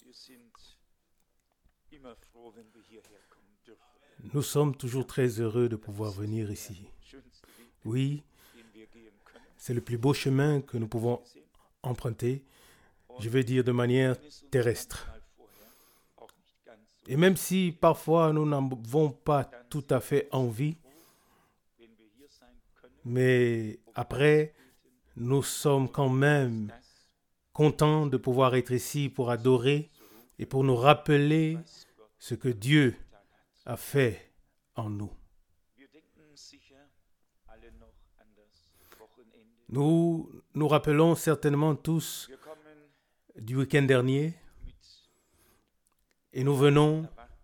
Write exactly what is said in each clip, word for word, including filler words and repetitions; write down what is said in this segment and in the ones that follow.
Nous sommes toujours très heureux de pouvoir venir ici. Oui, c'est le plus beau chemin que nous pouvons emprunter, je veux dire de manière terrestre. Et même si parfois nous n'avons pas tout à fait envie, mais après, nous sommes quand même contents de pouvoir être ici pour adorer et pour nous rappeler ce que Dieu a fait en nous. Nous nous rappelons certainement tous du week-end dernier et nous venons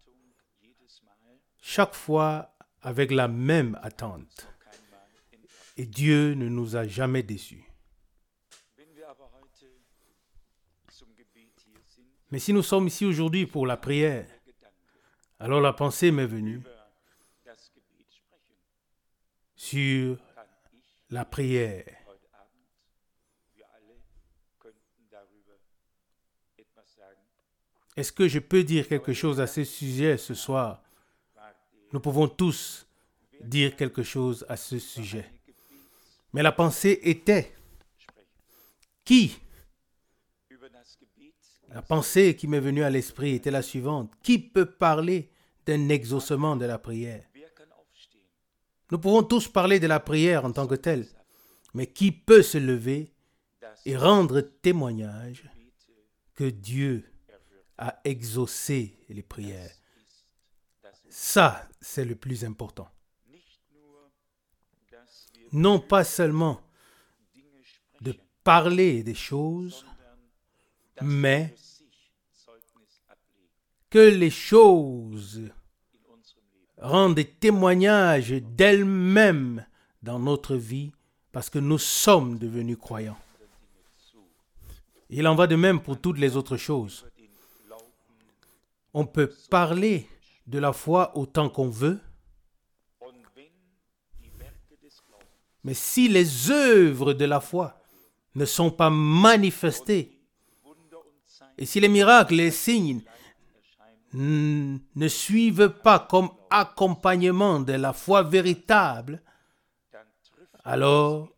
chaque fois avec la même attente. Et Dieu ne nous a jamais déçus. Mais si nous sommes ici aujourd'hui pour la prière, alors la pensée m'est venue sur la prière. Est-ce que je peux dire quelque chose à ce sujet ce soir? Nous pouvons tous dire quelque chose à ce sujet. Mais la pensée était qui? La pensée qui m'est venue à l'esprit était la suivante. Qui peut parler d'un exaucement de la prière? Nous pouvons tous parler de la prière en tant que telle, mais qui peut se lever et rendre témoignage que Dieu a exaucé les prières? Ça, c'est le plus important. Non pas seulement de parler des choses, mais que les choses rendent des témoignages d'elles-mêmes dans notre vie parce que nous sommes devenus croyants. Il en va de même pour toutes les autres choses. On peut parler de la foi autant qu'on veut, mais si les œuvres de la foi ne sont pas manifestées, et si les miracles et les signes n- ne suivent pas comme accompagnement de la foi véritable, alors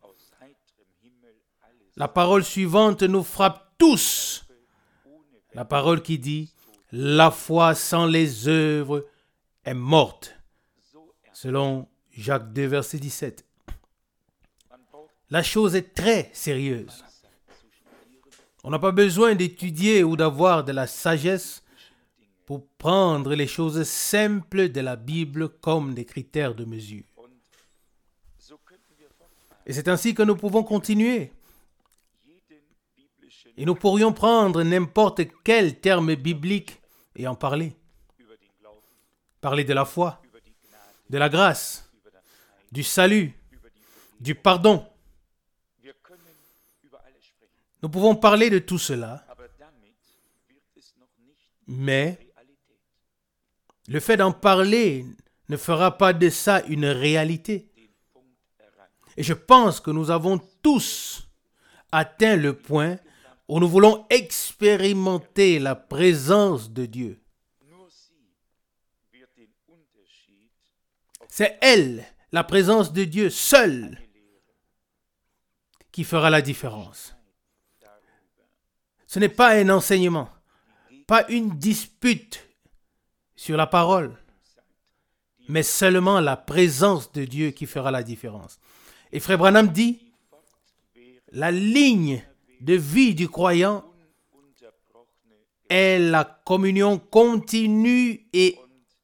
la parole suivante nous frappe tous. La parole qui dit « La foi sans les œuvres est morte », selon Jacques deux, verset dix-sept. La chose est très sérieuse. On n'a pas besoin d'étudier ou d'avoir de la sagesse pour prendre les choses simples de la Bible comme des critères de mesure. Et c'est ainsi que nous pouvons continuer. Et nous pourrions prendre n'importe quel terme biblique et en parler. Parler de la foi, de la grâce, du salut, du pardon. Nous pouvons parler de tout cela, mais le fait d'en parler ne fera pas de ça une réalité. Et je pense que nous avons tous atteint le point où nous voulons expérimenter la présence de Dieu. C'est elle, la présence de Dieu seule, qui fera la différence. Ce n'est pas un enseignement, pas une dispute sur la parole, mais seulement la présence de Dieu qui fera la différence. Et Frère Branham dit, la ligne de vie du croyant est la communion continue et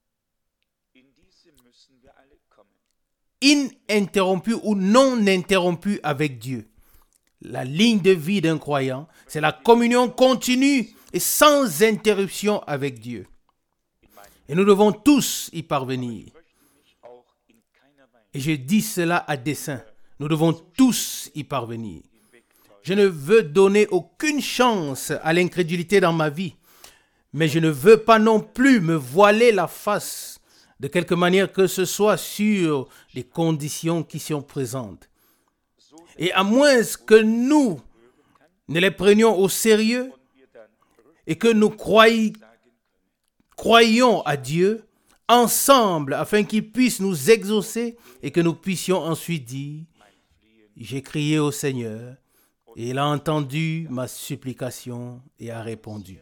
ininterrompue ou non interrompue avec Dieu. La ligne de vie d'un croyant, c'est la communion continue et sans interruption avec Dieu. Et nous devons tous y parvenir. Et je dis cela à dessein. Nous devons tous y parvenir. Je ne veux donner aucune chance à l'incrédulité dans ma vie, mais je ne veux pas non plus me voiler la face de quelque manière que ce soit sur les conditions qui sont présentes. Et à moins que nous ne les prenions au sérieux et que nous croyions, croyons à Dieu ensemble afin qu'il puisse nous exaucer et que nous puissions ensuite dire, j'ai crié au Seigneur et il a entendu ma supplication et a répondu.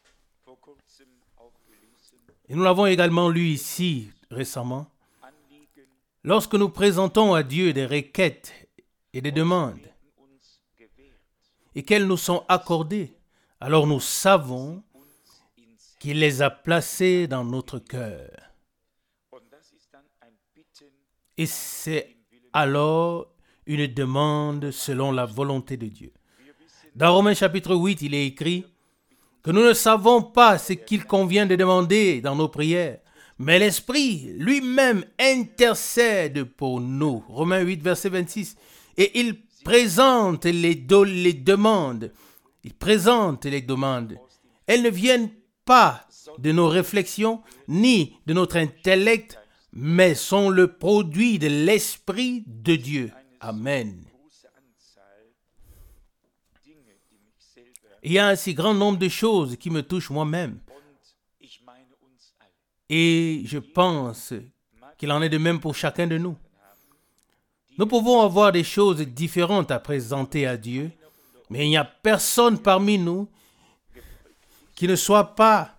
Et nous l'avons également lu ici récemment. Lorsque nous présentons à Dieu des requêtes et des demandes et qu'elles nous sont accordées, alors nous savons qu'il les a placées dans notre cœur. Et c'est alors une demande selon la volonté de Dieu. Dans Romains chapitre huit, il est écrit que nous ne savons pas ce qu'il convient de demander dans nos prières, mais l'Esprit lui-même intercède pour nous. Romains huit, verset vingt-six. Et il présente les, do- les demandes. Il présente les demandes. Elles ne viennent pas de nos réflexions ni de notre intellect, mais sont le produit de l'Esprit de Dieu. Amen. Il y a un si grand nombre de choses qui me touchent moi-même. Et je pense qu'il en est de même pour chacun de nous. Nous pouvons avoir des choses différentes à présenter à Dieu, mais il n'y a personne parmi nous qui ne soit pas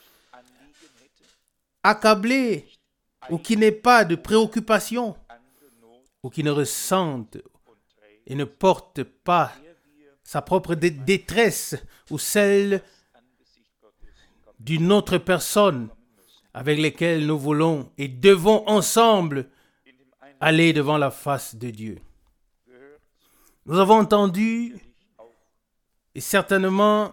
accablé ou qui n'ait pas de préoccupation ou qui ne ressente et ne porte pas sa propre dé- détresse ou celle d'une autre personne avec lesquelles nous voulons et devons ensemble aller devant la face de Dieu. Nous avons entendu et certainement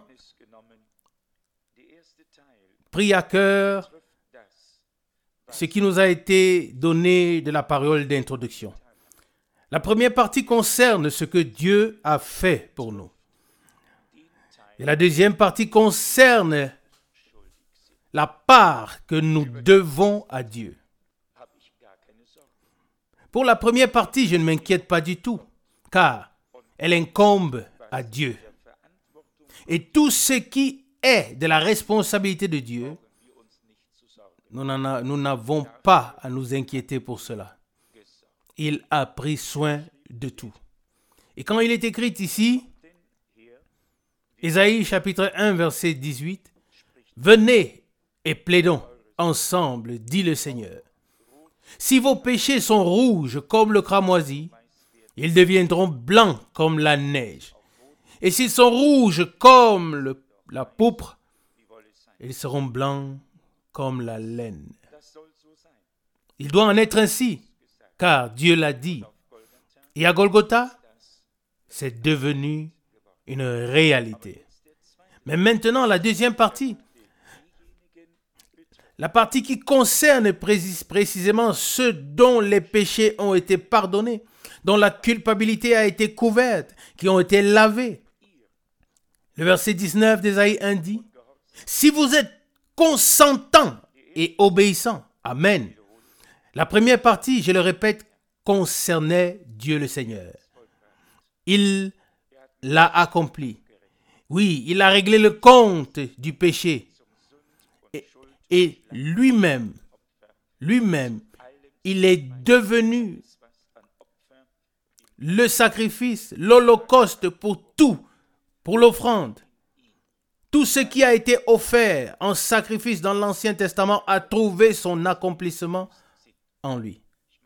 pris à cœur ce qui nous a été donné de la parole d'introduction. La première partie concerne ce que Dieu a fait pour nous. Et la deuxième partie concerne la part que nous devons à Dieu. Pour la première partie, je ne m'inquiète pas du tout, car elle incombe à Dieu. Et tout ce qui est de la responsabilité de Dieu, nous n'en a- nous n'avons pas à nous inquiéter pour cela. Il a pris soin de tout. Et quand il est écrit ici, Ésaïe chapitre un, verset dix-huit, « Venez et plaidons ensemble, dit le Seigneur. Si vos péchés sont rouges comme le cramoisi, ils deviendront blancs comme la neige. Et s'ils sont rouges comme le- la pourpre, ils seront blancs comme la laine. » Il doit en être ainsi, car Dieu l'a dit. Et à Golgotha, c'est devenu une réalité. Mais maintenant, la deuxième partie, la partie qui concerne précis- précisément ceux dont les péchés ont été pardonnés, dont la culpabilité a été couverte, qui ont été lavés. Le verset dix-neuf d'Ésaïe un dit, « Si vous êtes consentants et obéissants, Amen. » La première partie, je le répète, concernait Dieu le Seigneur. Il l'a accompli. Oui, il a réglé le compte du péché. Et, et lui-même, lui-même, il est devenu le sacrifice, l'holocauste pour tout, pour l'offrande. Tout ce qui a été offert en sacrifice dans l'Ancien Testament a trouvé son accomplissement en lui.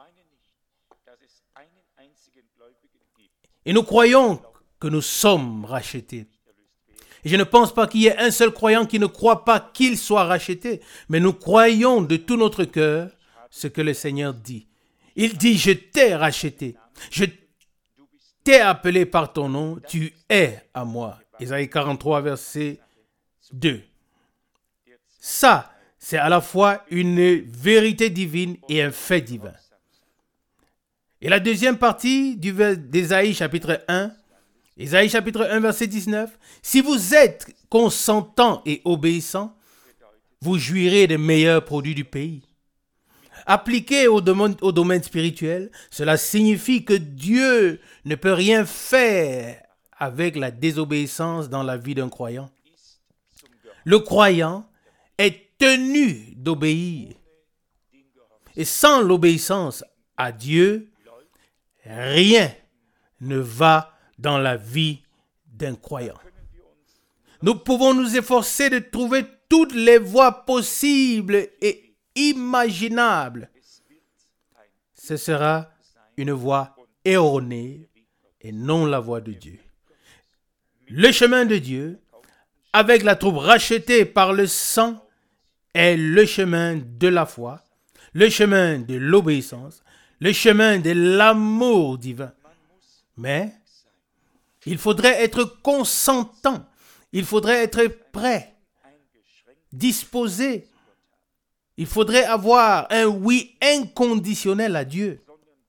Et nous croyons que nous sommes rachetés. Et je ne pense pas qu'il y ait un seul croyant qui ne croit pas qu'il soit racheté, mais nous croyons de tout notre cœur ce que le Seigneur dit. Il dit, je t'ai racheté, je t'ai appelé par ton nom, tu es à moi. Ésaïe quarante-trois, verset deux. Ça, c'est à la fois une vérité divine et un fait divin. Et la deuxième partie du vers d'Ésaïe chapitre un, Ésaïe chapitre un, verset dix-neuf, « Si vous êtes consentants et obéissants, vous jouirez des meilleurs produits du pays. » Appliqué au domaine, au domaine spirituel, cela signifie que Dieu ne peut rien faire avec la désobéissance dans la vie d'un croyant. Le croyant est tenu d'obéir. Et sans l'obéissance à Dieu, rien ne va dans la vie d'un croyant. Nous pouvons nous efforcer de trouver toutes les voies possibles et imaginables. Ce sera une voie erronée et non la voie de Dieu. Le chemin de Dieu, avec la troupe rachetée par le sang, est le chemin de la foi, le chemin de l'obéissance, le chemin de l'amour divin. Mais il faudrait être consentant, il faudrait être prêt, disposé. Il faudrait avoir un oui inconditionnel à Dieu.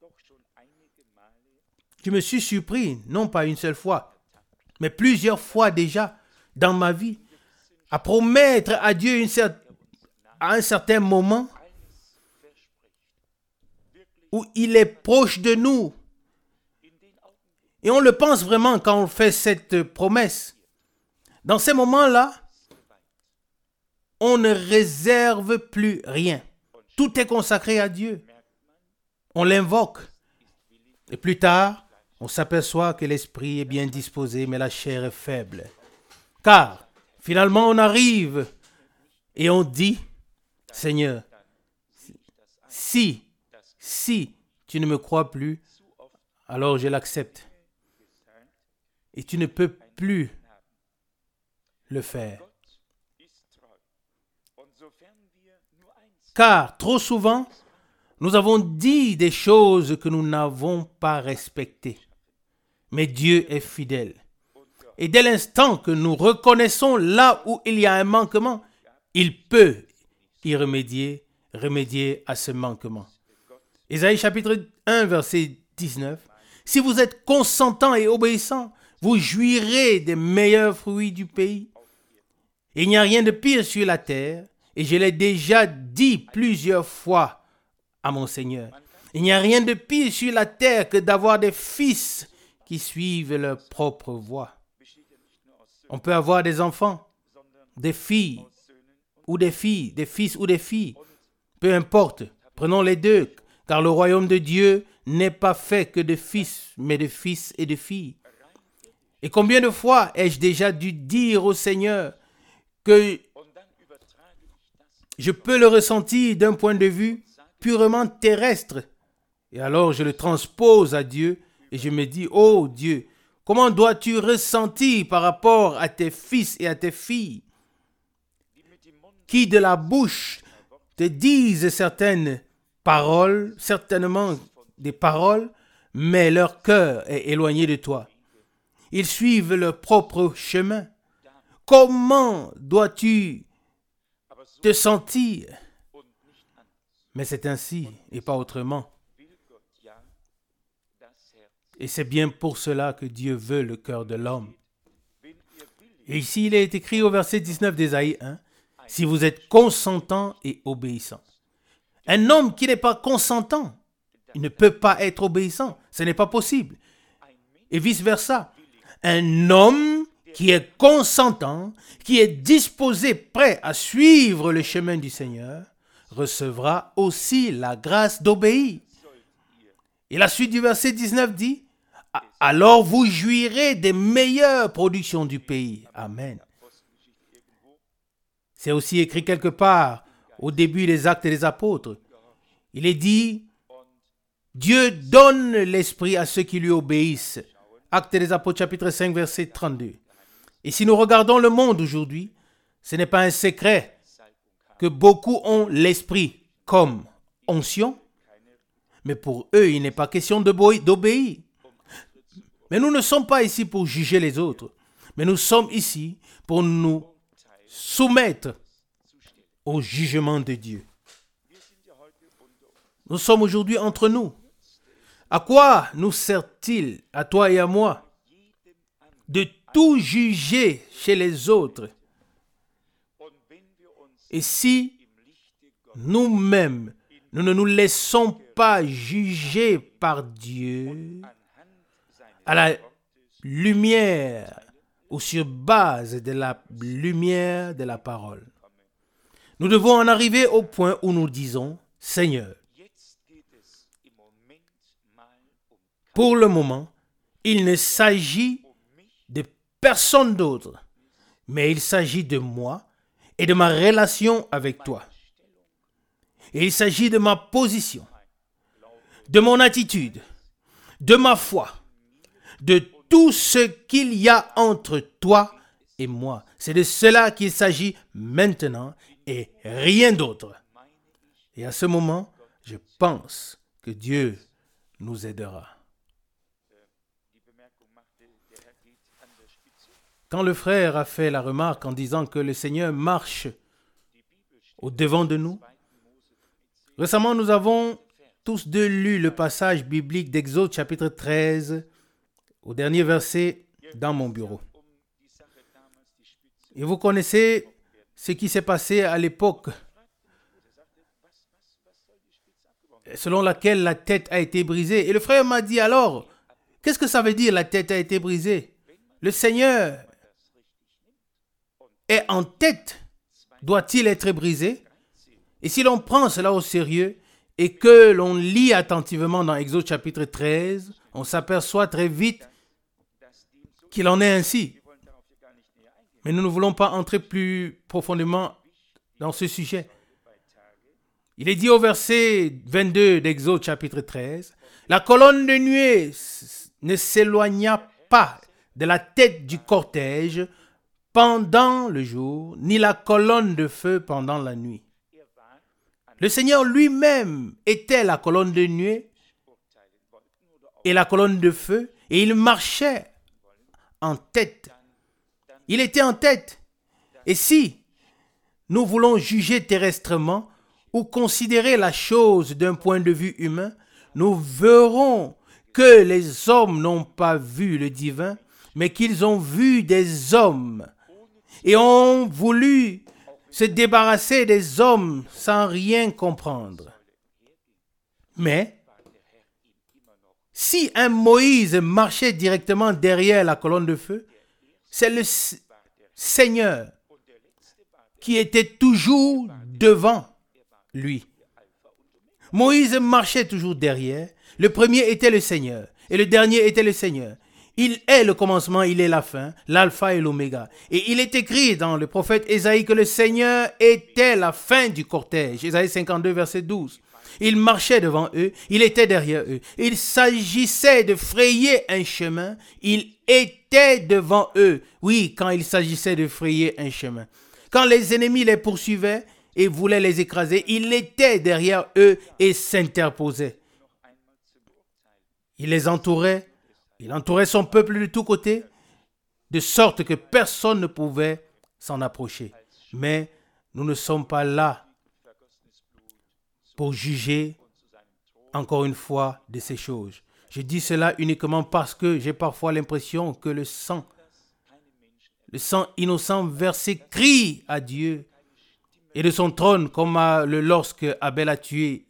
Je me suis surpris, non pas une seule fois, mais plusieurs fois déjà dans ma vie, à promettre à Dieu une cer- à un certain moment où il est proche de nous. Et on le pense vraiment quand on fait cette promesse. Dans ces moments-là, on ne réserve plus rien. Tout est consacré à Dieu. On l'invoque. Et plus tard, on s'aperçoit que l'esprit est bien disposé, mais la chair est faible. Car, finalement, on arrive et on dit, Seigneur, si, si tu ne me crois plus, alors je l'accepte. Et tu ne peux plus le faire. Car trop souvent, nous avons dit des choses que nous n'avons pas respectées. Mais Dieu est fidèle. Et dès l'instant que nous reconnaissons là où il y a un manquement, il peut y remédier, remédier à ce manquement. Ésaïe chapitre un, verset dix-neuf. Si vous êtes consentants et obéissants, vous jouirez des meilleurs fruits du pays. Il n'y a rien de pire sur la terre, et je l'ai déjà dit plusieurs fois à mon Seigneur. Il n'y a rien de pire sur la terre que d'avoir des fils qui suivent leur propre voie. On peut avoir des enfants, des filles ou des filles, des fils ou des filles. Peu importe, prenons les deux, car le royaume de Dieu n'est pas fait que de fils, mais de fils et de filles. Et combien de fois ai-je déjà dû dire au Seigneur que je peux le ressentir d'un point de vue purement terrestre. Et alors je le transpose à Dieu et je me dis, oh Dieu, comment dois-tu ressentir par rapport à tes fils et à tes filles qui de la bouche te disent certaines paroles, certainement des paroles, mais leur cœur est éloigné de toi. Ils suivent leur propre chemin. Comment dois-tu te sentir? Mais c'est ainsi et pas autrement. Et c'est bien pour cela que Dieu veut le cœur de l'homme. Et ici, il est écrit au verset dix-neuf d'Ésaïe un, « Si vous êtes consentants et obéissants. » Un homme qui n'est pas consentant, il ne peut pas être obéissant. Ce n'est pas possible. Et vice-versa. Un homme qui est consentant, qui est disposé, prêt à suivre le chemin du Seigneur, recevra aussi la grâce d'obéir. Et la suite du verset dix-neuf dit, « Alors vous jouirez des meilleures productions du pays. » Amen. C'est aussi écrit quelque part au début des Actes des Apôtres. Il est dit, « Dieu donne l'esprit à ceux qui lui obéissent. » Actes des Apôtres chapitre cinq verset trente-deux. Et si nous regardons le monde aujourd'hui, ce n'est pas un secret que beaucoup ont l'esprit comme onction, mais pour eux, il n'est pas question d'obéir. Mais nous ne sommes pas ici pour juger les autres, mais nous sommes ici pour nous soumettre au jugement de Dieu. Nous sommes aujourd'hui entre nous. À quoi nous sert-il, à toi et à moi, de tout juger chez les autres? Et si nous-mêmes, nous ne nous laissons pas juger par Dieu à la lumière ou sur base de la lumière de la parole. Nous devons en arriver au point où nous disons, Seigneur, pour le moment, il ne s'agit de personne d'autre, mais il s'agit de moi et de ma relation avec toi. Et il s'agit de ma position, de mon attitude, de ma foi, de tout ce qu'il y a entre toi et moi. C'est de cela qu'il s'agit maintenant et rien d'autre. Et à ce moment, je pense que Dieu nous aidera. Quand le frère a fait la remarque en disant que le Seigneur marche au-devant de nous, récemment nous avons tous deux lu le passage biblique d'Exode chapitre treize, au dernier verset dans mon bureau. Et vous connaissez ce qui s'est passé à l'époque, selon laquelle la tête a été brisée. Et le frère m'a dit alors, qu'est-ce que ça veut dire la tête a été brisée? Le Seigneur est en tête, doit-il être brisé? Et si l'on prend cela au sérieux et que l'on lit attentivement dans Exode chapitre treize, on s'aperçoit très vite qu'il en est ainsi. Mais nous ne voulons pas entrer plus profondément dans ce sujet. Il est dit au verset vingt-deux d'Exode chapitre treize, « La colonne de nuée ne s'éloigna pas de la tête du cortège pendant le jour, ni la colonne de feu pendant la nuit. » Le Seigneur lui-même était la colonne de nuée et la colonne de feu, et il marchait en tête. Il était en tête. Et si nous voulons juger terrestrement ou considérer la chose d'un point de vue humain, nous verrons que les hommes n'ont pas vu le divin, mais qu'ils ont vu des hommes et ont voulu se débarrasser des hommes sans rien comprendre. Mais si un Moïse marchait directement derrière la colonne de feu, c'est le Seigneur qui était toujours devant lui. Moïse marchait toujours derrière. Le premier était le Seigneur et le dernier était le Seigneur. Il est le commencement, il est la fin, l'alpha et l'oméga. Et il est écrit dans le prophète Ésaïe que le Seigneur était la fin du cortège. Ésaïe cinquante-deux, verset douze. Il marchait devant eux, il était derrière eux. Il s'agissait de frayer un chemin, il était devant eux. Oui, quand il s'agissait de frayer un chemin. Quand les ennemis les poursuivaient et voulaient les écraser, il était derrière eux et s'interposait. Il les entourait. Il entourait son peuple de tous côtés, de sorte que personne ne pouvait s'en approcher. Mais nous ne sommes pas là pour juger, encore une fois, de ces choses. Je dis cela uniquement parce que j'ai parfois l'impression que le sang, le sang innocent versé crie à Dieu et de son trône, comme à, le, lorsque Abel a tué.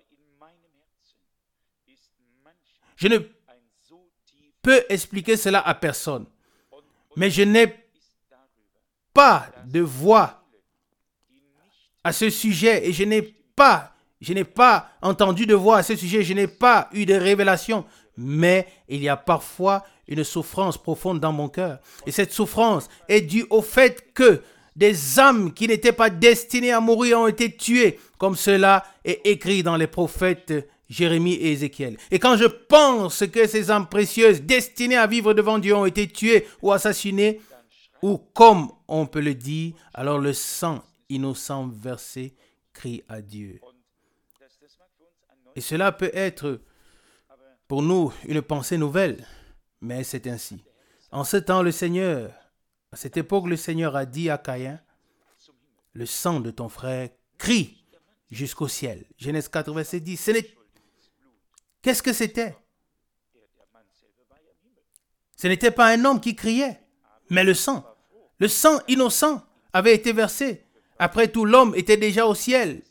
Je ne peux expliquer cela à personne. Mais je n'ai pas de voix à ce sujet et je n'ai pas, je n'ai pas entendu de voix à ce sujet, je n'ai pas eu de révélation. Mais il y a parfois une souffrance profonde dans mon cœur. Et cette souffrance est due au fait que des âmes qui n'étaient pas destinées à mourir ont été tuées, comme cela est écrit dans les prophètes Jérémie et Ézéchiel. Et quand je pense que ces âmes précieuses destinées à vivre devant Dieu ont été tuées ou assassinées, ou comme on peut le dire, alors le sang innocent versé crie à Dieu. Et cela peut être pour nous une pensée nouvelle, mais c'est ainsi. En ce temps, le Seigneur, à cette époque, le Seigneur a dit à Caïn, le sang de ton frère crie jusqu'au ciel. Genèse quatre, verset dix. Ce n'est Qu'est-ce que c'était? Ce n'était pas un homme qui criait, mais le sang. Le sang innocent avait été versé. Après tout, l'homme était déjà au ciel.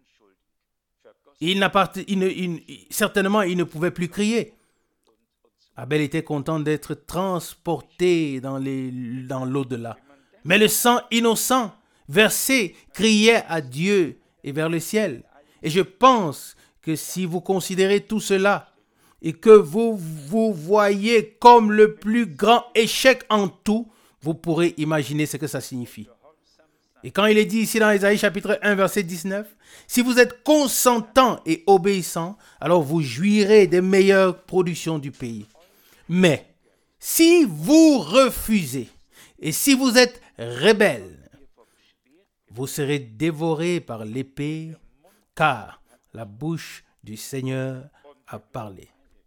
Il n'a pas, il ne, il, certainement, il ne pouvait plus crier. Abel était content d'être transporté dans, les, dans l'au-delà. Mais le sang innocent versé criait à Dieu et vers le ciel. Et je pense que si vous considérez tout cela et que vous vous voyez comme le plus grand échec en tout, vous pourrez imaginer ce que ça signifie. Et quand il est dit ici dans Ésaïe chapitre un, verset dix-neuf, « Si vous êtes consentants et obéissants, alors vous jouirez des meilleures productions du pays. Mais si vous refusez et si vous êtes rebelles, vous serez dévorés par l'épée, car la bouche du Seigneur a parlé. »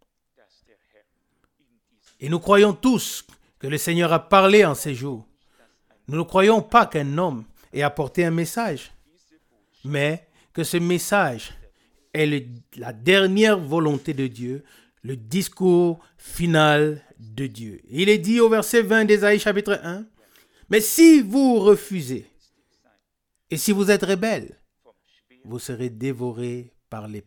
Et nous croyons tous que le Seigneur a parlé en ces jours. Nous ne croyons pas qu'un homme ait apporté un message, mais que ce message est le, la dernière volonté de Dieu, le discours final de Dieu. Il est dit au verset vingt d'Ésaïe chapitre un, « Mais si vous refusez et si vous êtes rebelles, vous serez dévorés par l'épée. »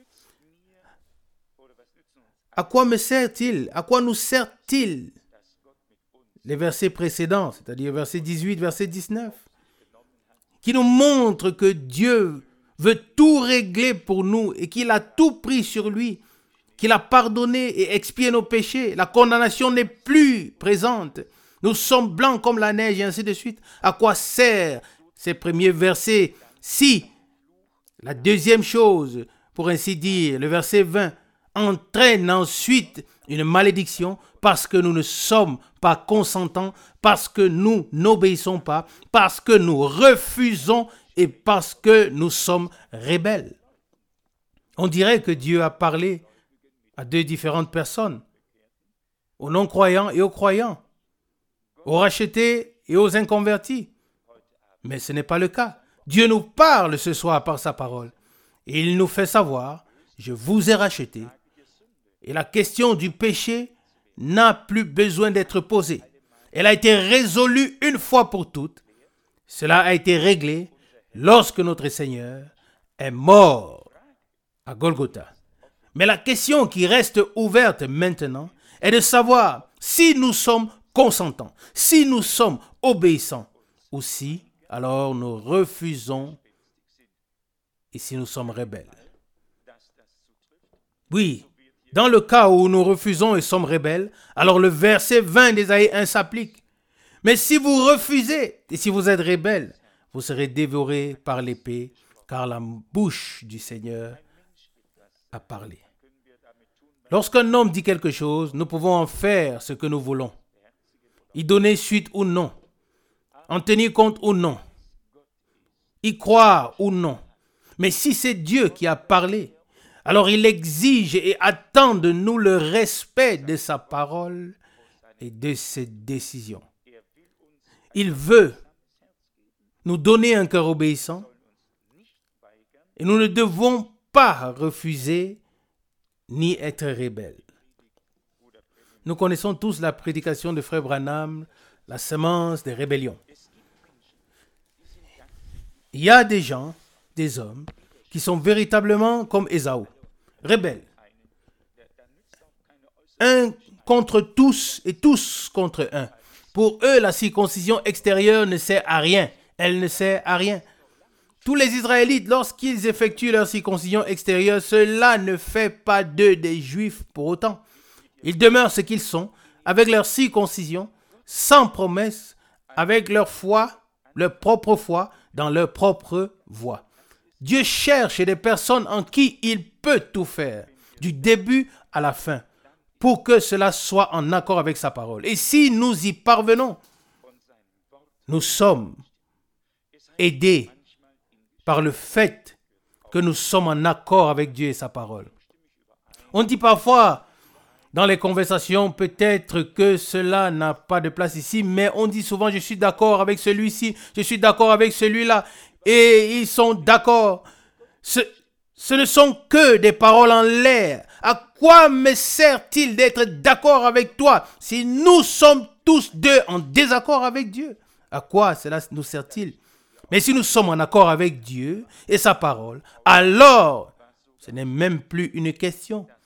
À quoi me sert-il? À quoi nous sert-il? Les versets précédents, c'est-à-dire verset dix-huit, verset dix-neuf, qui nous montrent que Dieu veut tout régler pour nous et qu'il a tout pris sur lui, qu'il a pardonné et expié nos péchés. La condamnation n'est plus présente. Nous sommes blancs comme la neige et ainsi de suite. À quoi sert ces premiers versets? Si, la deuxième chose, pour ainsi dire, le verset vingt, entraîne ensuite une malédiction parce que nous ne sommes pas consentants, parce que nous n'obéissons pas, parce que nous refusons et parce que nous sommes rebelles. On dirait que Dieu a parlé à deux différentes personnes, aux non-croyants et aux croyants, aux rachetés et aux inconvertis. Mais ce n'est pas le cas. Dieu nous parle ce soir par sa parole et il nous fait savoir, je vous ai racheté. Et la question du péché n'a plus besoin d'être posée. Elle a été résolue une fois pour toutes. Cela a été réglé lorsque notre Seigneur est mort à Golgotha. Mais la question qui reste ouverte maintenant est de savoir si nous sommes consentants, si nous sommes obéissants, ou si alors nous refusons et si nous sommes rebelles. Oui, dans le cas où nous refusons et sommes rebelles, alors le verset vingt d'Ésaïe un s'applique. Mais si vous refusez et si vous êtes rebelles, vous serez dévorés par l'épée, car la bouche du Seigneur a parlé. Lorsqu'un homme dit quelque chose, nous pouvons en faire ce que nous voulons, y donner suite ou non, en tenir compte ou non, y croire ou non. Mais si c'est Dieu qui a parlé, alors il exige et attend de nous le respect de sa parole et de ses décisions. Il veut nous donner un cœur obéissant et nous ne devons pas refuser ni être rebelles. Nous connaissons tous la prédication de Frère Branham, la semence des rébellions. Il y a des gens, des hommes, qui sont véritablement comme Ésaü, rebelles. Un contre tous et tous contre un. Pour eux, la circoncision extérieure ne sert à rien. Elle ne sert à rien. Tous les Israélites, lorsqu'ils effectuent leur circoncision extérieure, cela ne fait pas d'eux des Juifs pour autant. Ils demeurent ce qu'ils sont, avec leur circoncision, sans promesse, avec leur foi, leur propre foi, dans leur propre voie. Dieu cherche des personnes en qui il peut tout faire, du début à la fin, pour que cela soit en accord avec sa parole. Et si nous y parvenons, nous sommes aidés par le fait que nous sommes en accord avec Dieu et sa parole. On dit parfois dans les conversations, peut-être que cela n'a pas de place ici, mais on dit souvent, je suis d'accord avec celui-ci, je suis d'accord avec celui-là, et ils sont d'accord. Ce, ce ne sont que des paroles en l'air. À quoi me sert-il d'être d'accord avec toi si nous sommes tous deux en désaccord avec Dieu? À quoi cela nous sert-il? Mais si nous sommes en accord avec Dieu et sa parole, alors ce n'est même plus une question.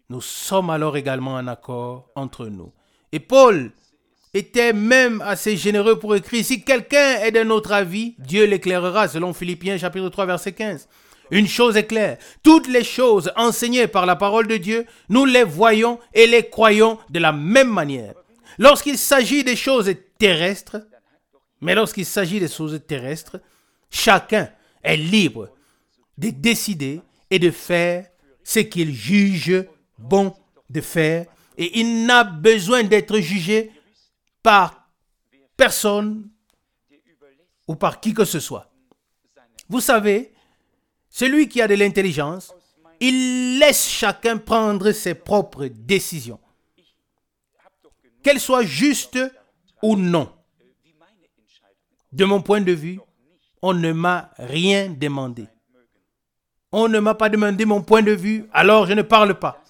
nous sommes alors également en accord entre nous. Et Paul était même assez généreux pour écrire, si quelqu'un est d'un autre avis, Dieu l'éclairera, selon Philippiens chapitre trois, verset quinze. Une chose est claire, toutes les choses enseignées par la parole de Dieu, nous les voyons et les croyons de la même manière. Lorsqu'il s'agit des choses terrestres, mais lorsqu'il s'agit des choses terrestres, chacun est libre de décider et de faire ce qu'il juge bon de faire. Et il n'a besoin d'être jugé par personne ou par qui que ce soit. Vous savez, celui qui a de l'intelligence, il laisse chacun prendre ses propres décisions, qu'elles soient justes ou non. De mon point de vue, on ne m'a rien demandé. On ne m'a pas demandé mon point de vue, alors je ne parle pas.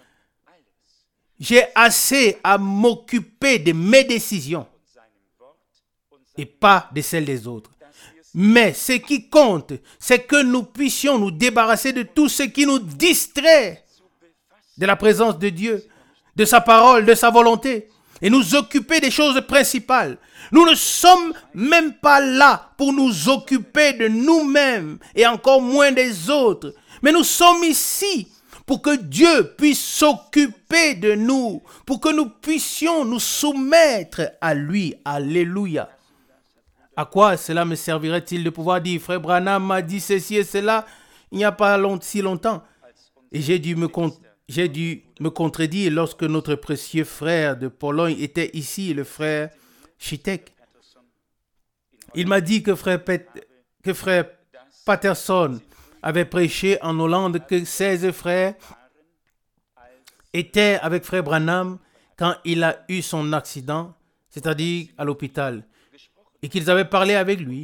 J'ai assez à m'occuper de mes décisions et pas de celles des autres. Mais ce qui compte, c'est que nous puissions nous débarrasser de tout ce qui nous distrait de la présence de Dieu, de sa parole, de sa volonté, et nous occuper des choses principales. Nous ne sommes même pas là pour nous occuper de nous-mêmes et encore moins des autres. Mais nous sommes ici pour que Dieu puisse s'occuper de nous, pour que nous puissions nous soumettre à lui. Alléluia. À quoi cela me servirait-il de pouvoir dire, frère Branham m'a dit ceci et cela il n'y a pas long, si longtemps. Et j'ai dû, me con- j'ai dû me contredire lorsque notre précieux frère de Pologne était ici, le frère Chitek. Il m'a dit que frère, Pet- que frère Patterson avait prêché en Hollande, que seize frères étaient avec frère Branham quand il a eu son accident, c'est-à-dire à l'hôpital, et qu'ils avaient parlé avec lui,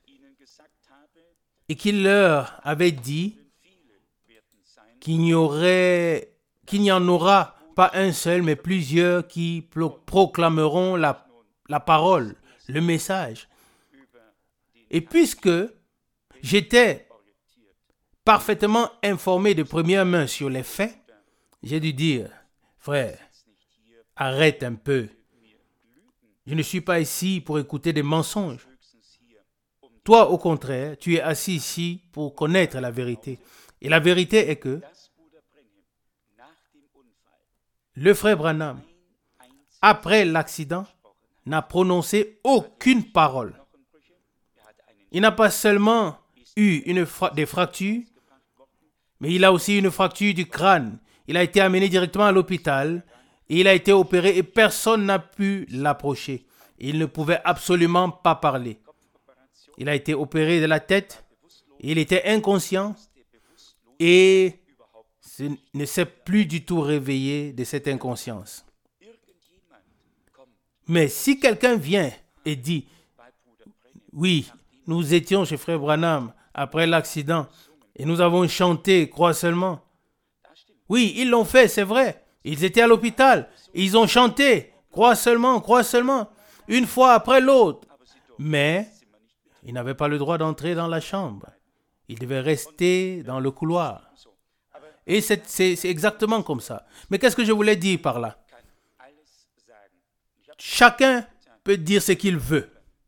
et qu'il leur avait dit qu'il n'y aurait, qu'il n'y en aura pas un seul, mais plusieurs qui pro- proclameront la, la parole, le message. Et puisque j'étais parfaitement informé de première main sur les faits, j'ai dû dire, frère, arrête un peu. Je ne suis pas ici pour écouter des mensonges. Toi, au contraire, tu es assis ici pour connaître la vérité. Et la vérité est que le frère Branham, après l'accident, n'a prononcé aucune parole. Il n'a pas seulement eu une fra- des fractures, mais il a aussi une fracture du crâne. Il a été amené directement à l'hôpital et il a été opéré et personne n'a pu l'approcher. Il ne pouvait absolument pas parler. Il a été opéré de la tête, il était inconscient et ne s'est plus du tout réveillé de cette inconscience. Mais si quelqu'un vient et dit, oui, nous étions chez frère Branham après l'accident et nous avons chanté, crois seulement. Oui, ils l'ont fait, c'est vrai. Ils étaient à l'hôpital, ils ont chanté, crois seulement, crois seulement, une fois après l'autre. Mais ils n'avaient pas le droit d'entrer dans la chambre. Ils devaient rester dans le couloir. Et c'est, c'est, c'est exactement comme ça. Mais qu'est-ce que je voulais dire par là? Chacun peut dire ce qu'il veut.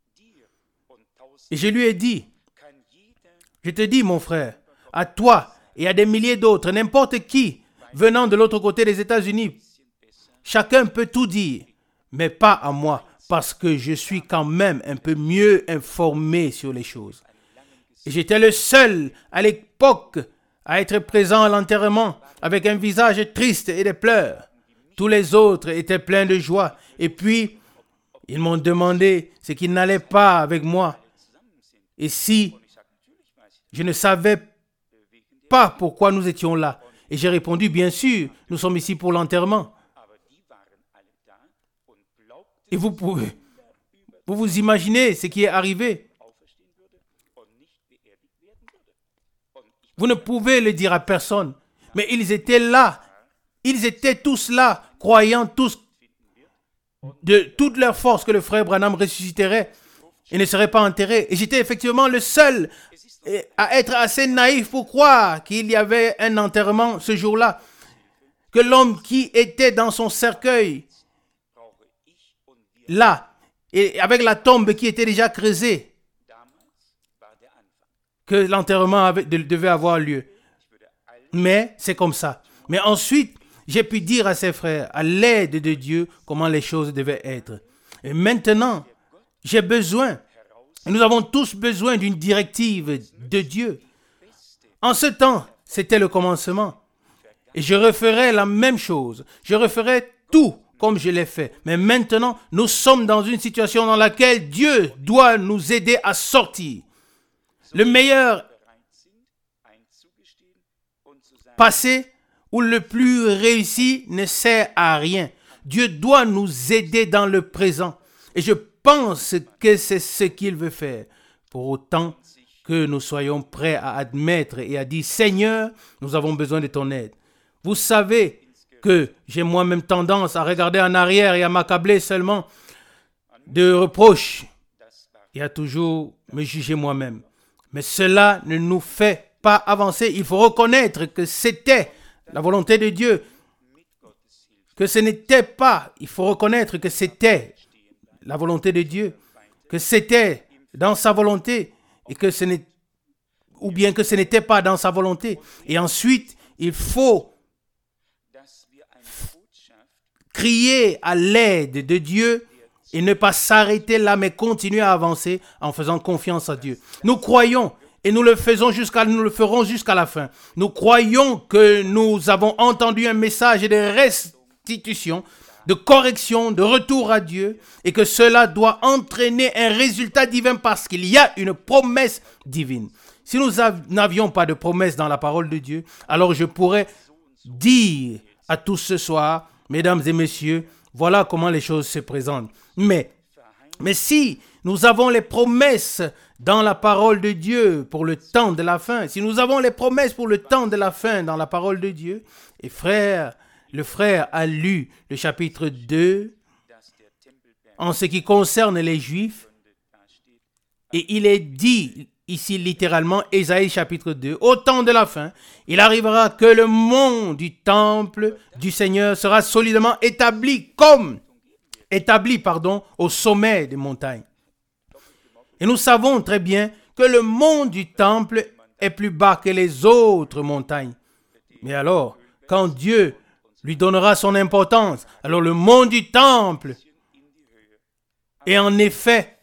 Et je lui ai dit, je te dis mon frère, à toi et à des milliers d'autres, n'importe qui venant de l'autre côté des États-Unis, chacun peut tout dire, mais pas à moi, parce que je suis quand même un peu mieux informé sur les choses. Et j'étais le seul à l'époque à être présent à l'enterrement avec un visage triste et des pleurs. Tous les autres étaient pleins de joie. Et puis, ils m'ont demandé ce qui n'allait pas avec moi. Et si je ne savais pas pourquoi nous étions là. Et j'ai répondu, bien sûr, nous sommes ici pour l'enterrement. Et vous pouvez, vous vous imaginez ce qui est arrivé. Vous ne pouvez le dire à personne. Mais ils étaient là. Ils étaient tous là, croyant tous de toute leur force que le frère Branham ressusciterait et ne serait pas enterré. Et j'étais effectivement le seul à être assez naïf pour croire qu'il y avait un enterrement ce jour-là, que l'homme qui était dans son cercueil, là, et avec la tombe qui était déjà creusée, que l'enterrement avait, de, devait avoir lieu. Mais c'est comme ça. Mais ensuite, j'ai pu dire à ses frères, à l'aide de Dieu, comment les choses devaient être. Et maintenant, j'ai besoin, et nous avons tous besoin d'une directive de Dieu. En ce temps, c'était le commencement. Et je referai la même chose. Je referai tout comme je l'ai fait. Mais maintenant, nous sommes dans une situation dans laquelle Dieu doit nous aider à sortir. Le meilleur passé ou le plus réussi ne sert à rien. Dieu doit nous aider dans le présent. Et je pense que c'est ce qu'il veut faire. Pour autant que nous soyons prêts à admettre et à dire, Seigneur, nous avons besoin de ton aide. Vous savez que j'ai moi-même tendance à regarder en arrière et à m'accabler seulement de reproches et à toujours me juger moi-même. Mais cela ne nous fait pas avancer. Il faut reconnaître que c'était la volonté de Dieu, que ce n'était pas, il faut reconnaître que c'était la volonté de Dieu, que c'était dans sa volonté, et que ce n'est, ou bien que ce n'était pas dans sa volonté. Et ensuite, il faut crier à l'aide de Dieu et ne pas s'arrêter là, mais continuer à avancer en faisant confiance à Dieu. Nous croyons et nous le faisons jusqu'à, nous le ferons jusqu'à la fin. Nous croyons que nous avons entendu un message de restitution, de correction, de retour à Dieu, et que cela doit entraîner un résultat divin parce qu'il y a une promesse divine. Si nous n'avions pas de promesse dans la parole de Dieu, alors je pourrais dire à tous ce soir, mesdames et messieurs, voilà comment les choses se présentent. Mais, mais si nous avons les promesses dans la parole de Dieu pour le temps de la fin, si nous avons les promesses pour le temps de la fin dans la parole de Dieu, et frère, le frère a lu le chapitre deux en ce qui concerne les Juifs, et il est dit ici littéralement, Ésaïe chapitre deux, au temps de la fin, il arrivera que le mont du temple du Seigneur sera solidement établi comme, établi, pardon, au sommet des montagnes. Et nous savons très bien que le mont du temple est plus bas que les autres montagnes. Mais alors, quand Dieu lui donnera son importance, alors le mont du temple est en effet,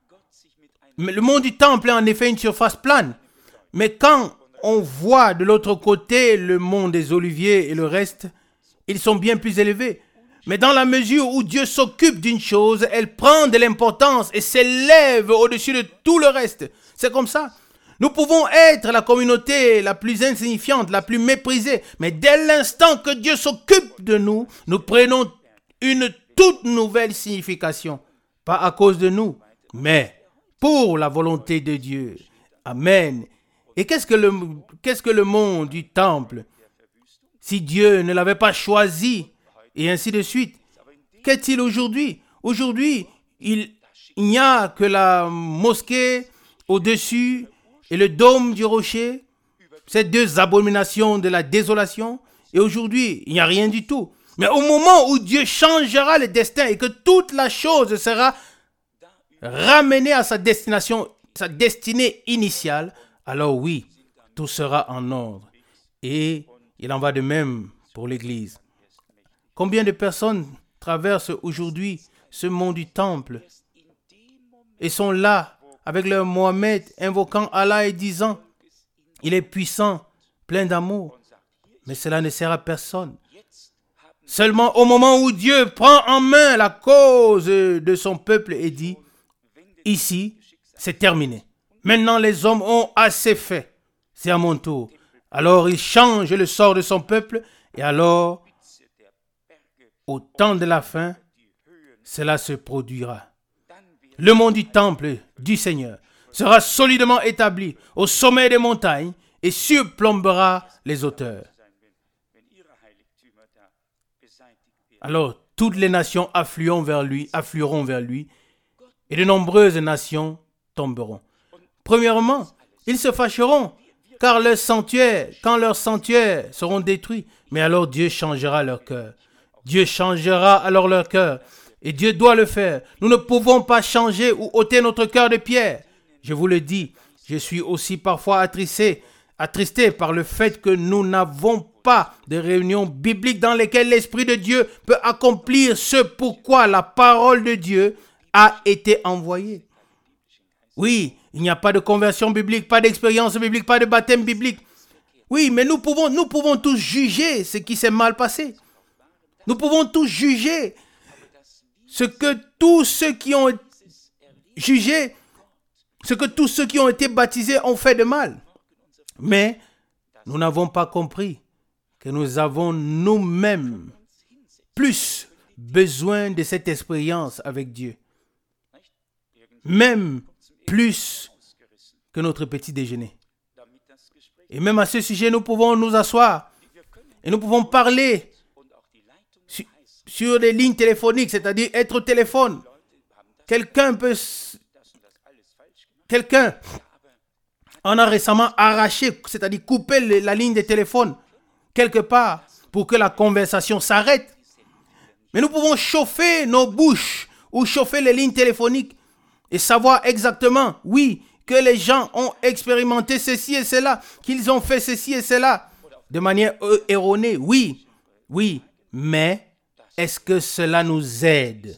le mont du temple est en effet une surface plane. Mais quand on voit de l'autre côté le mont des Oliviers et le reste, ils sont bien plus élevés. Mais dans la mesure où Dieu s'occupe d'une chose, elle prend de l'importance et s'élève au-dessus de tout le reste. C'est comme ça. Nous pouvons être la communauté la plus insignifiante, la plus méprisée. Mais dès l'instant que Dieu s'occupe de nous, nous prenons une toute nouvelle signification. Pas à cause de nous, mais pour la volonté de Dieu. Amen. Et qu'est-ce que le, qu'est-ce que le mont du temple? Si Dieu ne l'avait pas choisi, et ainsi de suite. Qu'est-il aujourd'hui? Aujourd'hui, il, il n'y a que la mosquée au-dessus et le dôme du rocher, ces deux abominations de la désolation. Et aujourd'hui, il n'y a rien du tout. Mais au moment où Dieu changera le destin et que toute la chose sera ramenée à sa destination, sa destinée initiale, alors oui, tout sera en ordre. Et il en va de même pour l'Église. Combien de personnes traversent aujourd'hui ce mont du temple et sont là avec leur Mohamed, invoquant Allah et disant « Il est puissant, plein d'amour ». Mais cela ne sert à personne. Seulement au moment où Dieu prend en main la cause de son peuple et dit « Ici, c'est terminé. Maintenant, les hommes ont assez fait. C'est à mon tour. » Alors il change le sort de son peuple et alors au temps de la fin, cela se produira. Le mont du temple du Seigneur sera solidement établi au sommet des montagnes et surplombera les hauteurs. Alors, toutes les nations afflueront vers lui, afflueront vers lui, et de nombreuses nations tomberont. Premièrement, ils se fâcheront, car leurs sanctuaires, quand leurs sanctuaires seront détruits, mais alors Dieu changera leur cœur. Dieu changera alors leur cœur. Et Dieu doit le faire. Nous ne pouvons pas changer ou ôter notre cœur de pierre. Je vous le dis, je suis aussi parfois attristé, attristé par le fait que nous n'avons pas de réunions bibliques dans lesquelles l'Esprit de Dieu peut accomplir ce pourquoi la parole de Dieu a été envoyée. Oui, il n'y a pas de conversion biblique, pas d'expérience biblique, pas de baptême biblique. Oui, mais nous pouvons, nous pouvons tous juger ce qui s'est mal passé. Nous pouvons tous juger ce que tous ceux qui ont jugé, ce que tous ceux qui ont été baptisés ont fait de mal. Mais nous n'avons pas compris que nous avons nous-mêmes plus besoin de cette expérience avec Dieu. Même plus que notre petit déjeuner. Et même à ce sujet, nous pouvons nous asseoir et nous pouvons parler sur, sur des lignes téléphoniques, c'est-à-dire être au téléphone. Quelqu'un peut... Quelqu'un en a récemment arraché, c'est-à-dire coupé la ligne de téléphone quelque part pour que la conversation s'arrête. Mais nous pouvons chauffer nos bouches ou chauffer les lignes téléphoniques et savoir exactement, oui, que les gens ont expérimenté ceci et cela, qu'ils ont fait ceci et cela de manière erronée. Oui, oui, mais est-ce que cela nous aide?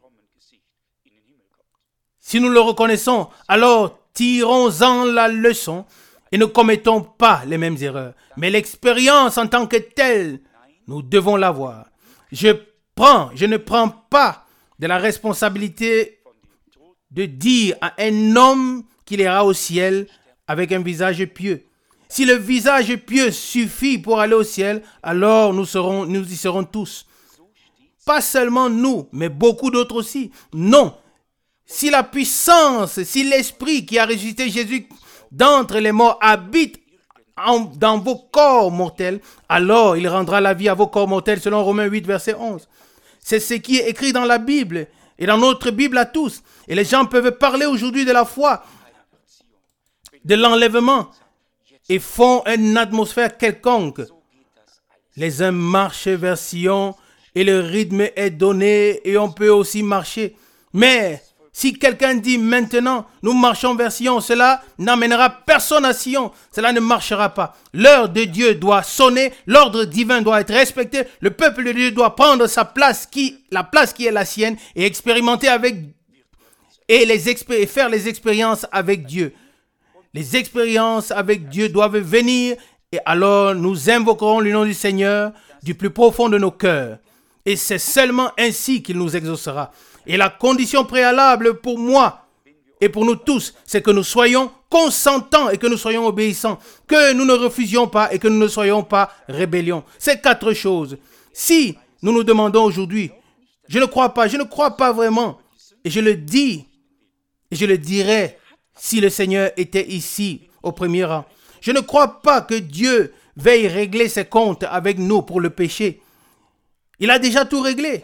Si nous le reconnaissons, alors tirons-en la leçon et ne commettons pas les mêmes erreurs. Mais l'expérience en tant que telle, nous devons l'avoir. Je prends, je ne prends pas de la responsabilité de dire à un homme qu'il ira au ciel avec un visage pieux. Si le visage pieux suffit pour aller au ciel, alors nous serons, nous y serons tous. Pas seulement nous, mais beaucoup d'autres aussi. Non. Si la puissance, si l'esprit qui a ressuscité Jésus d'entre les morts habite en, dans vos corps mortels, alors il rendra la vie à vos corps mortels selon Romains huit, verset onze. C'est ce qui est écrit dans la Bible et dans notre Bible à tous. Et les gens peuvent parler aujourd'hui de la foi, de l'enlèvement et font une atmosphère quelconque. Les uns marchent vers Sion et le rythme est donné et on peut aussi marcher. Mais si quelqu'un dit maintenant, nous marchons vers Sion, cela n'amènera personne à Sion. Cela ne marchera pas. L'heure de Dieu doit sonner, l'ordre divin doit être respecté, le peuple de Dieu doit prendre sa place, qui, la place qui est la sienne, et expérimenter avec et, les expé- et faire les expériences avec Dieu. Les expériences avec Dieu doivent venir, et alors nous invoquerons le nom du Seigneur du plus profond de nos cœurs. Et c'est seulement ainsi qu'il nous exaucera. Et la condition préalable pour moi et pour nous tous, c'est que nous soyons consentants et que nous soyons obéissants, que nous ne refusions pas et que nous ne soyons pas rébellions. Ces quatre choses. Si nous nous demandons aujourd'hui, je ne crois pas, je ne crois pas vraiment, et je le dis, et je le dirai si le Seigneur était ici au premier rang. Je ne crois pas que Dieu veuille régler ses comptes avec nous pour le péché. Il a déjà tout réglé.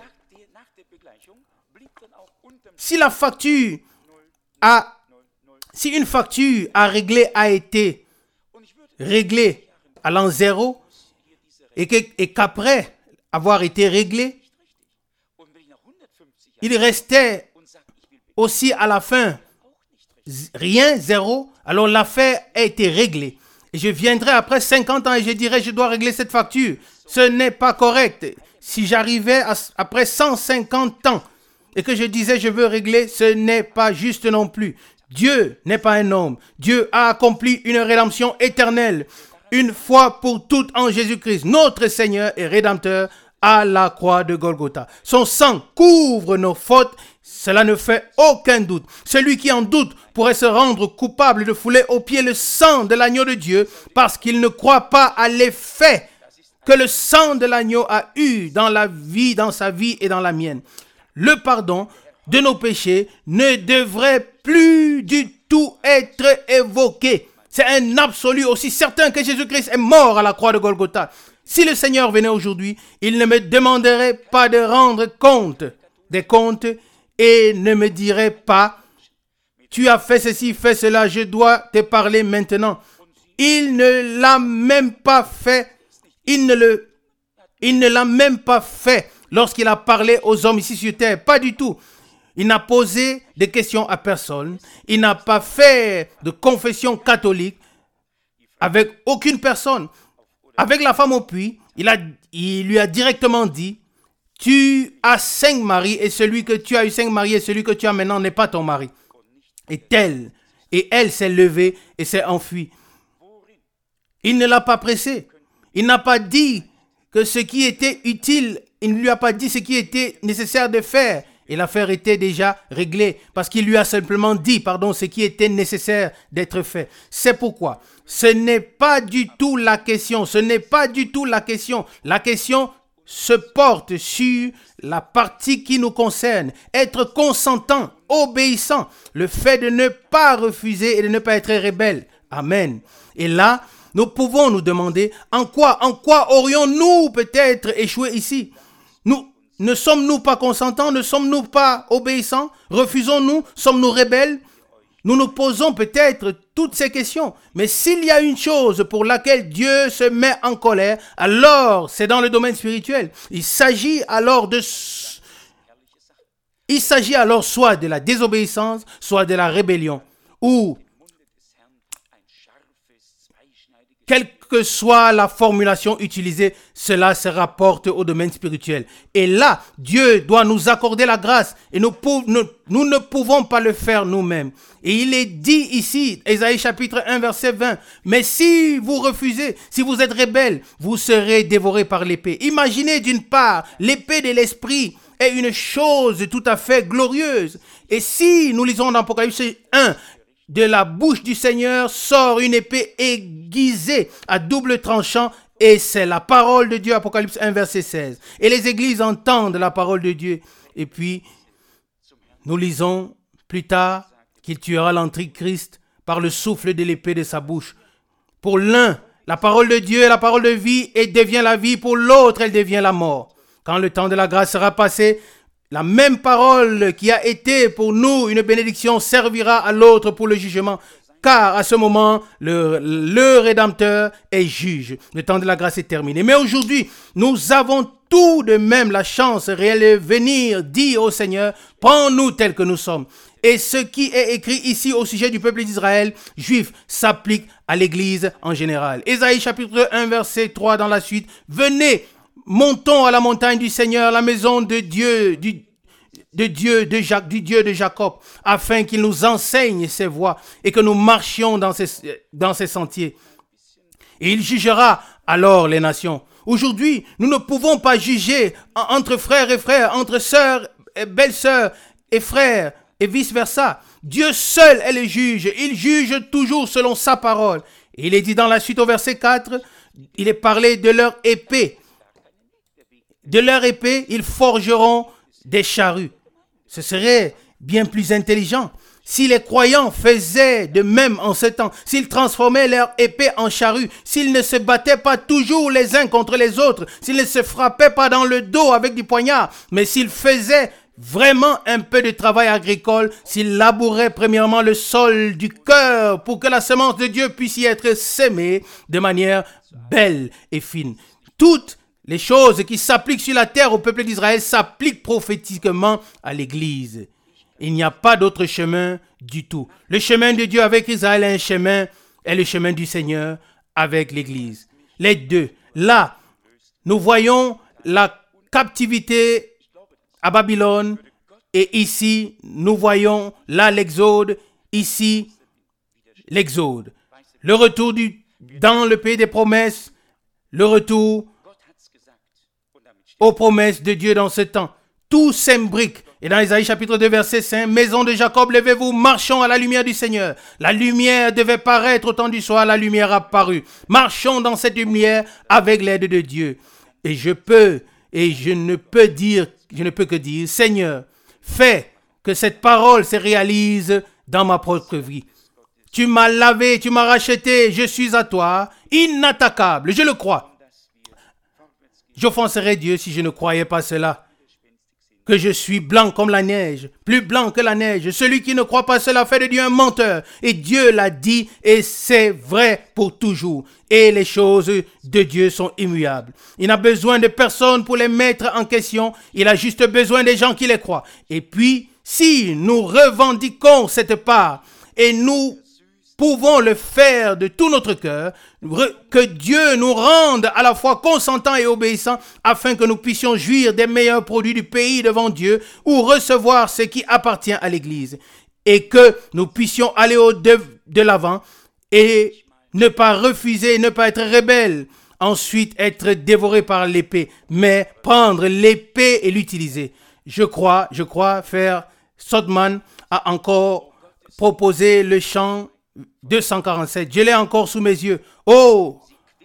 Si la facture a, si une facture à régler a été réglée à l'an zéro et, que, et qu'après avoir été réglée, il restait aussi à la fin rien, zéro, alors l'affaire a été réglée. Et je viendrai après cinquante ans et je dirai, je dois régler cette facture. Ce n'est pas correct. Si j'arrivais à, après cent cinquante ans et que je disais, je veux régler, ce n'est pas juste non plus. Dieu n'est pas un homme. Dieu a accompli une rédemption éternelle, une fois pour toutes en Jésus-Christ, notre Seigneur et Rédempteur, à la croix de Golgotha. Son sang couvre nos fautes, cela ne fait aucun doute. Celui qui en doute pourrait se rendre coupable de fouler aux pieds le sang de l'agneau de Dieu parce qu'il ne croit pas à l'effet que le sang de l'agneau a eu dans la vie, dans sa vie et dans la mienne. Le pardon de nos péchés ne devrait plus du tout être évoqué. C'est un absolu aussi certain que Jésus-Christ est mort à la croix de Golgotha. Si le Seigneur venait aujourd'hui, il ne me demanderait pas de rendre compte des comptes et ne me dirait pas, tu as fait ceci, fait cela, je dois te parler maintenant. Il ne l'a même pas fait. Il ne le, il ne l'a même pas fait lorsqu'il a parlé aux hommes ici sur terre. Pas du tout. Il n'a posé de questions à personne. Il n'a pas fait de confession catholique avec aucune personne. Avec la femme au puits, il, a, il lui a directement dit, tu as cinq maris et celui que tu as eu cinq maris et celui que tu as maintenant n'est pas ton mari. Et tel, et elle s'est levée et s'est enfuie. Il ne l'a pas pressé. Il n'a pas dit que ce qui était utile, il ne lui a pas dit ce qui était nécessaire de faire. Et l'affaire était déjà réglée parce qu'il lui a simplement dit, pardon, ce qui était nécessaire d'être fait. C'est pourquoi ce n'est pas du tout la question. Ce n'est pas du tout la question. La question se porte sur la partie qui nous concerne. Être consentant, obéissant. Le fait de ne pas refuser et de ne pas être rebelle. Amen. Et là, nous pouvons nous demander en quoi, en quoi aurions-nous peut-être échoué ici? Nous Ne sommes-nous pas consentants? Ne sommes-nous pas obéissants? Refusons-nous? Sommes-nous rebelles? Nous nous posons peut-être toutes ces questions. Mais s'il y a une chose pour laquelle Dieu se met en colère, alors c'est dans le domaine spirituel. Il s'agit alors de... Il s'agit alors soit de la désobéissance, soit de la rébellion. Ou, quelle que soit la formulation utilisée, cela se rapporte au domaine spirituel. Et là, Dieu doit nous accorder la grâce et nous, nous, nous ne pouvons pas le faire nous-mêmes. Et il est dit ici, Ésaïe chapitre un, verset vingt, « Mais si vous refusez, si vous êtes rebelles, vous serez dévorés par l'épée. » Imaginez d'une part, l'épée de l'esprit est une chose tout à fait glorieuse. Et si nous lisons dans Apocalypse un, de la bouche du Seigneur sort une épée aiguisée à double tranchant et c'est la parole de Dieu, Apocalypse un, verset seize. Et les églises entendent la parole de Dieu. Et puis, nous lisons plus tard qu'il tuera l'Antichrist par le souffle de l'épée de sa bouche. Pour l'un, la parole de Dieu est la parole de vie et devient la vie. Pour l'autre, elle devient la mort. Quand le temps de la grâce sera passé, la même parole qui a été pour nous une bénédiction servira à l'autre pour le jugement. Car à ce moment, le, le Rédempteur est juge. Le temps de la grâce est terminé. Mais aujourd'hui, nous avons tout de même la chance réelle de venir dire au Seigneur, prends-nous tels que nous sommes. Et ce qui est écrit ici au sujet du peuple d'Israël, juif, s'applique à l'Église en général. Ésaïe chapitre un, verset trois dans la suite. Venez, montons à la montagne du Seigneur, la maison de Dieu, du, de Dieu, de Jacques, du Dieu de Jacob, afin qu'il nous enseigne ses voies et que nous marchions dans ses, dans ses sentiers. Et il jugera alors les nations. Aujourd'hui, nous ne pouvons pas juger entre frères et frères, entre sœurs et belles-sœurs et frères et vice-versa. Dieu seul est le juge. Il juge toujours selon sa parole. Et il est dit dans la suite au verset quatre, il est parlé de leur épée. De leur épée, ils forgeront des charrues. Ce serait bien plus intelligent si les croyants faisaient de même en ce temps, s'ils transformaient leur épée en charrue, s'ils ne se battaient pas toujours les uns contre les autres, s'ils ne se frappaient pas dans le dos avec du poignard, mais s'ils faisaient vraiment un peu de travail agricole, s'ils labouraient premièrement le sol du cœur pour que la semence de Dieu puisse y être sémée de manière belle et fine. Toutes les choses qui s'appliquent sur la terre au peuple d'Israël s'appliquent prophétiquement à l'Église. Il n'y a pas d'autre chemin du tout. Le chemin de Dieu avec Israël est un chemin, est le chemin du Seigneur avec l'Église. Les deux. Là, nous voyons la captivité à Babylone et ici, nous voyons là l'exode, ici, l'exode. Le retour du, dans le pays des promesses, le retour aux promesses de Dieu dans ce temps. Tout s'imbrique. Et dans Isaïe chapitre deux, verset cinq, « Maison de Jacob, levez-vous, marchons à la lumière du Seigneur. » La lumière devait paraître au temps du soir, la lumière a paru. Marchons dans cette lumière avec l'aide de Dieu. Et je peux, et je ne peux dire, je ne peux que dire, Seigneur, fais que cette parole se réalise dans ma propre vie. Tu m'as lavé, tu m'as racheté, je suis à toi, inattaquable, je le crois. J'offenserais Dieu si je ne croyais pas cela. que je suis blanc comme la neige, plus blanc que la neige. Celui qui ne croit pas cela fait de Dieu un menteur. Et Dieu l'a dit et c'est vrai pour toujours. Et les choses de Dieu sont immuables. Il n'a besoin de personne pour les mettre en question. Il a juste besoin des gens qui les croient. Et puis, si nous revendiquons cette part et nous pouvons le faire de tout notre cœur, que Dieu nous rende à la fois consentants et obéissants afin que nous puissions jouir des meilleurs produits du pays devant Dieu ou recevoir ce qui appartient à l'Église et que nous puissions aller au-de de l'avant et ne pas refuser, ne pas être rebelles, ensuite être dévorés par l'épée, mais prendre l'épée et l'utiliser. Je crois, je crois, frère Sodman a encore proposé le chant deux cent quarante-sept. Je l'ai encore sous mes yeux. Oh,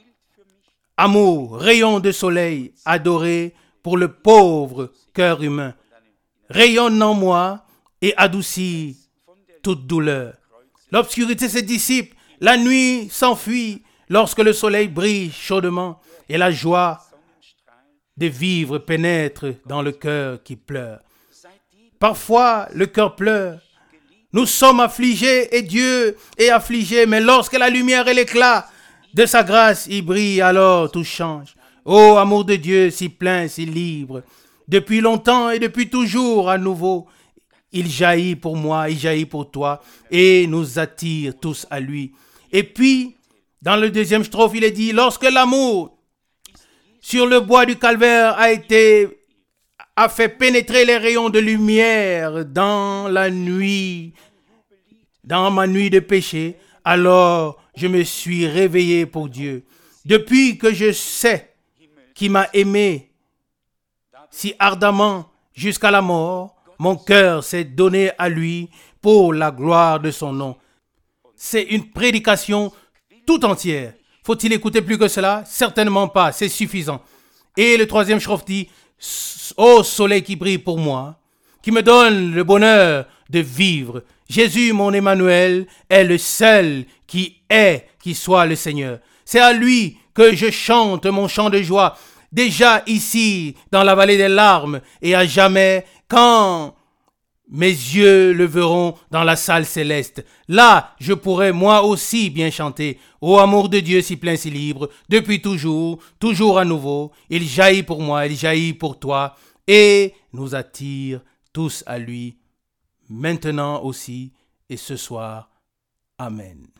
amour, rayon de soleil, adoré pour le pauvre cœur humain. Rayonne en moi et adoucit toute douleur. L'obscurité se dissipe, la nuit s'enfuit lorsque le soleil brille chaudement et la joie de vivre pénètre dans le cœur qui pleure. Parfois, le cœur pleure. Nous sommes affligés et Dieu est affligé, mais lorsque la lumière et l'éclat de sa grâce y brillent, alors tout change. Ô amour de Dieu, si plein, si libre, depuis longtemps et depuis toujours à nouveau, il jaillit pour moi, il jaillit pour toi et nous attire tous à lui. Et puis, dans le deuxième strophe, il est dit, lorsque l'amour sur le bois du calvaire a été a fait pénétrer les rayons de lumière dans la nuit, dans ma nuit de péché, alors je me suis réveillé pour Dieu. Depuis que je sais qu'il m'a aimé si ardemment jusqu'à la mort, mon cœur s'est donné à lui pour la gloire de son nom. C'est une prédication tout entière. Faut-il écouter plus que cela? Certainement pas, c'est suffisant. Et le troisième strophe dit, ô soleil qui brille pour moi, qui me donne le bonheur de vivre. Jésus, mon Emmanuel, est le seul qui est, qui soit le Seigneur. C'est à lui que je chante mon chant de joie, déjà ici, dans la vallée des larmes, et à jamais, quand mes yeux le verront dans la salle céleste. Là, je pourrai moi aussi bien chanter. Ô amour de Dieu si plein, si libre, depuis toujours, toujours à nouveau, il jaillit pour moi, il jaillit pour toi, et nous attire tous à lui, maintenant aussi et ce soir. Amen.